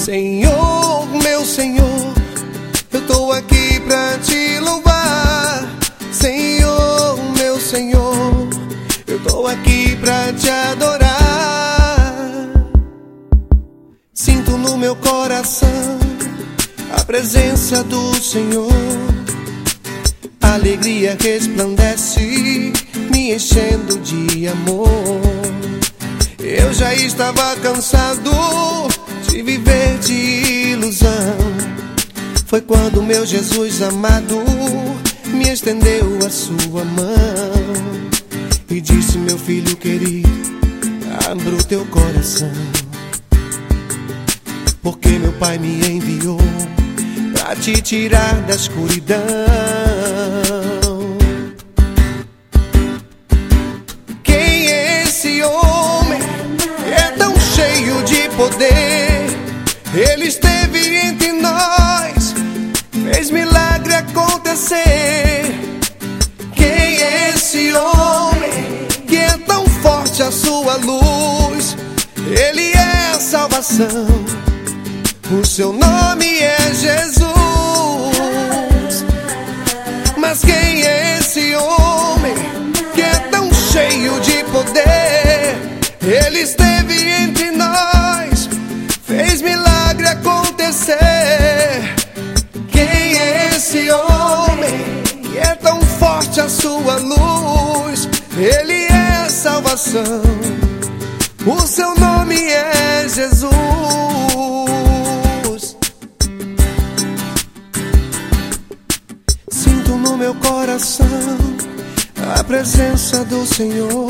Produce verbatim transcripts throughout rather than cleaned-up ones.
Senhor, meu Senhor, eu tô aqui pra te louvar. Senhor, meu Senhor, eu tô aqui pra te adorar. Sinto no meu coração a presença do Senhor. A alegria resplandece, me enchendo de amor. Eu já estava cansado de viver de ilusão. Foi quando meu Jesus amado me estendeu a sua mão e disse: meu filho querido, abra o teu coração, porque meu Pai me enviou pra te tirar da escuridão. Quem é esse homem que é tão cheio de poder? Ele esteve entre nós, fez milagre acontecer. Quem é esse homem que é tão forte a sua luz? Ele é a salvação, o seu nome é Jesus. Mas quem é esse homem que é tão cheio de poder? Ele esteve entre nós, fez milagre acontecer. Quem é esse homem que é tão forte a sua luz? Ele é a salvação, o seu nome é Jesus. Sinto no meu coração a presença do Senhor.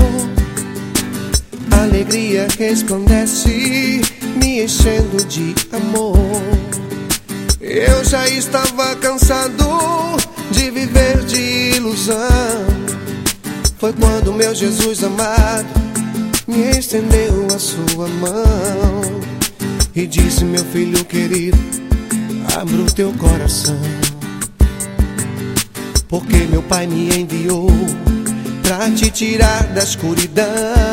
A alegria resplandece, me enchendo de amor. Eu já estava cansado de viver de ilusão. Foi quando meu Jesus amado me estendeu a sua mão e disse: meu filho querido, abra o teu coração, porque meu Pai me enviou pra te tirar da escuridão.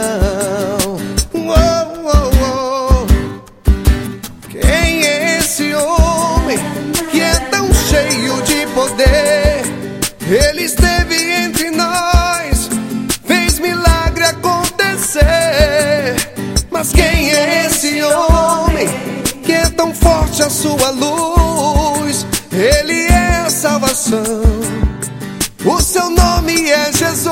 Oh, oh, oh. Quem é esse homem que é tão cheio de poder? Ele esteve entre nós, fez milagre acontecer. Mas quem é esse homem que é tão forte a sua luz? Ele é a salvação, o seu nome é Jesus.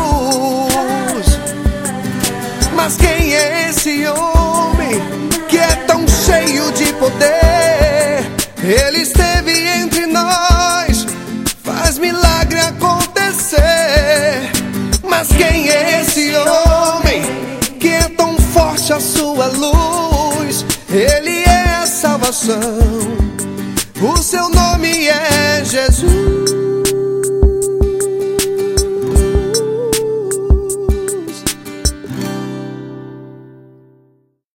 Mas quem é esse homem que é tão cheio de poder? Ele esteve entre nós, faz milagre acontecer. Mas quem é esse homem que é tão forte a sua luz? Ele é a salvação,